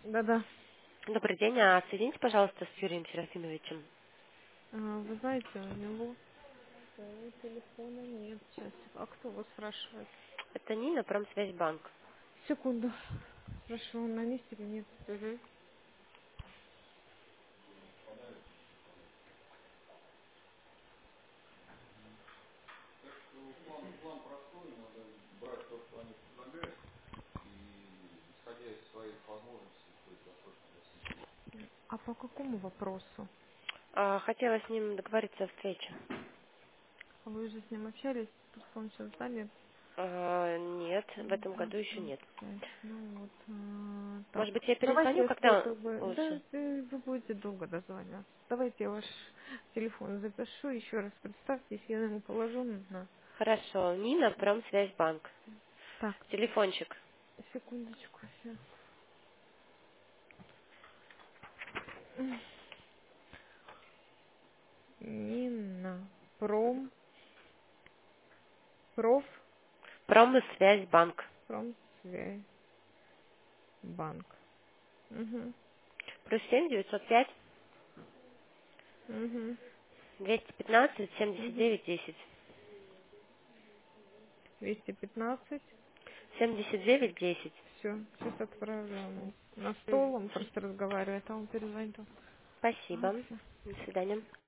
Да-да. Добрый день, а соедините, пожалуйста, с Юрием Серафимовичем. Вы знаете, у него своего телефона нет. Сейчас. А кто вас спрашивает? Это Нина, Промсвязьбанк. Секунду. Спрашиваю, он на месте или нет? Угу. А по какому вопросу? Хотела с ним договориться о встрече. Вы уже с ним общались? Просто он сейчас занят. Нет, в этом Так, году еще нет. 45. Ну вот. Так. Может быть, я Давайте, перезвоню, если когда как бы... Да, лучше? вы будете долго дозваниваться. Давайте я ваш телефон запишу. Еще раз представьтесь, я ему положу на... Хорошо, Нина, Промсвязьбанк. Так, Телефончик. секундочку. Всё. Нина. Проф. Промсвязьбанк. Промсвязь. Банк. Угу. +7 905 Угу. 215 семьдесят Угу. девять 10. 215. 79 10. Все, сейчас отправлю ему. На стол он просто разговаривает, а он перезвонит. Ага, Спасибо. всё. До свидания.